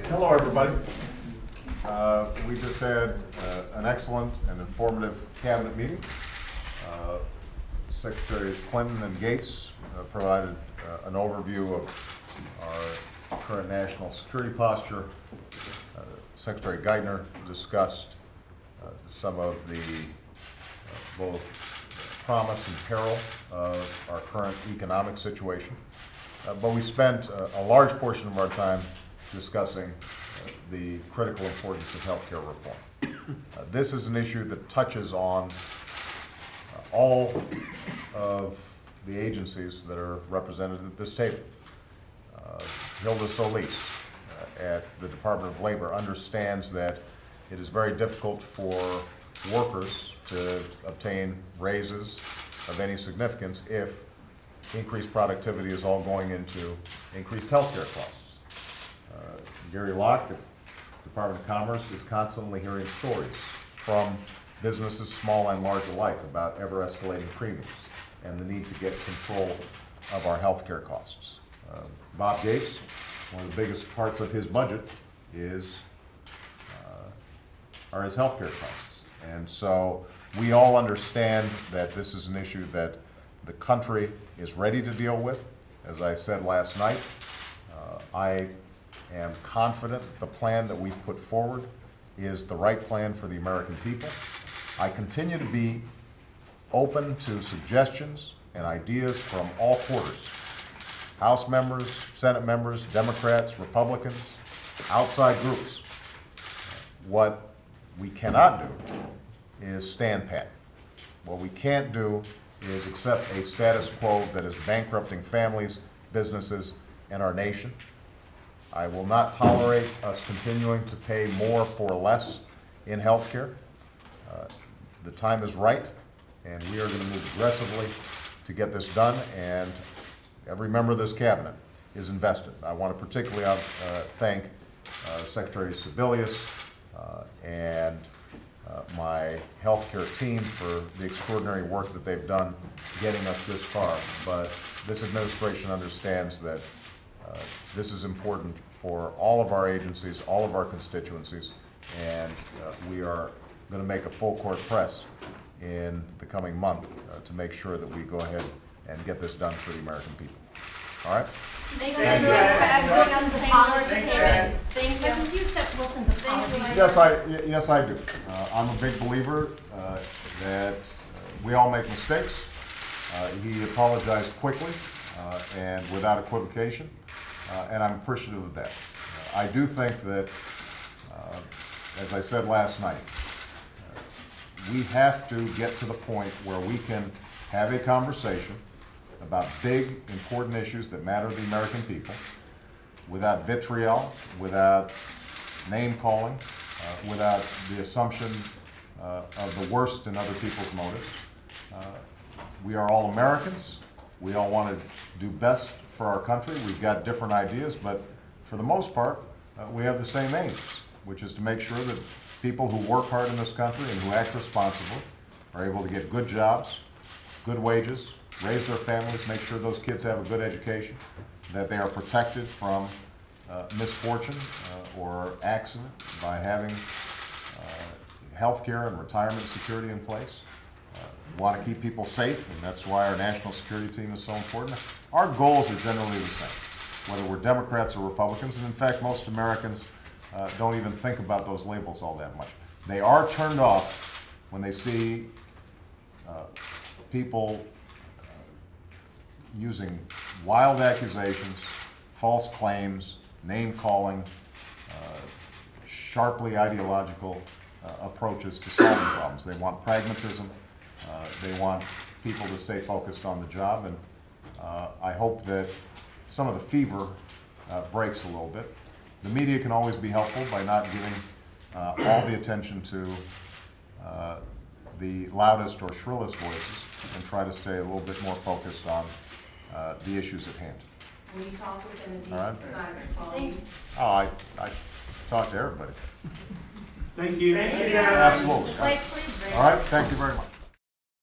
Hello, everybody. We just had an excellent and informative cabinet meeting. Secretaries Clinton and Gates provided an overview of our current national security posture. Secretary Geithner discussed some of the both promise and peril of our current economic situation. But we spent a large portion of our time discussing the critical importance of healthcare reform. This is an issue that touches on all of the agencies that are represented at this table. Hilda Solis at the Department of Labor understands that it is very difficult for workers to obtain raises of any significance if increased productivity is all going into increased healthcare costs. Gary Locke at the Department of Commerce is constantly hearing stories from businesses, small and large alike, about ever-escalating premiums and the need to get control of our healthcare costs. Bob Gates, one of the biggest parts of his budget are his healthcare costs. And so we all understand that this is an issue that the country is ready to deal with. As I said last night, I am confident the plan that we've put forward is the right plan for the American people. I continue to be open to suggestions and ideas from all quarters. House members, Senate members, Democrats, Republicans, outside groups. What we cannot do is stand pat. What we can't do is accept a status quo that is bankrupting families, businesses, and our nation. I will not tolerate us continuing to pay more for less in health care. The time is right, and we are going to move aggressively to get this done, and every member of this cabinet is invested. I want to particularly thank Secretary Sebelius and my healthcare team for the extraordinary work that they've done getting us this far. But this administration understands that this is important for all of our agencies, all of our constituencies, and we are going to make a full court press in the coming month to make sure that we go ahead and get this done for the American people. All right? Thank you. Wilson's apology. Thank you. Accept Wilson's apology. Yes, I do. I'm a big believer that we all make mistakes. He apologized quickly and without equivocation, and I'm appreciative of that. I do think that, as I said last night, we have to get to the point where we can have a conversation about big, important issues that matter to the American people without vitriol, without name-calling, without the assumption of the worst in other people's motives. We are all Americans. We all want to do best for our country. We've got different ideas, but for the most part, we have the same aims, which is to make sure that people who work hard in this country and who act responsibly are able to get good jobs, good wages, raise their families, make sure those kids have a good education, that they are protected from misfortune or accident by having health care and retirement security in place. We want to keep people safe, and that's why our national security team is so important. Our goals are generally the same, whether we're Democrats or Republicans, and in fact, most Americans don't even think about those labels all that much. They are turned off when they see people using wild accusations, false claims, name-calling, sharply ideological approaches to solving problems. They want pragmatism. They want people to stay focused on the job, and I hope that some of the fever breaks a little bit. The media can always be helpful by not giving all the attention to the loudest or shrillest voices and try to stay a little bit more focused on the issues at hand. Will you talk with them if All right. he decides to call you? Oh, I talk to everybody. Thank you. Thank you. Absolutely. Please. All right, thank you very much.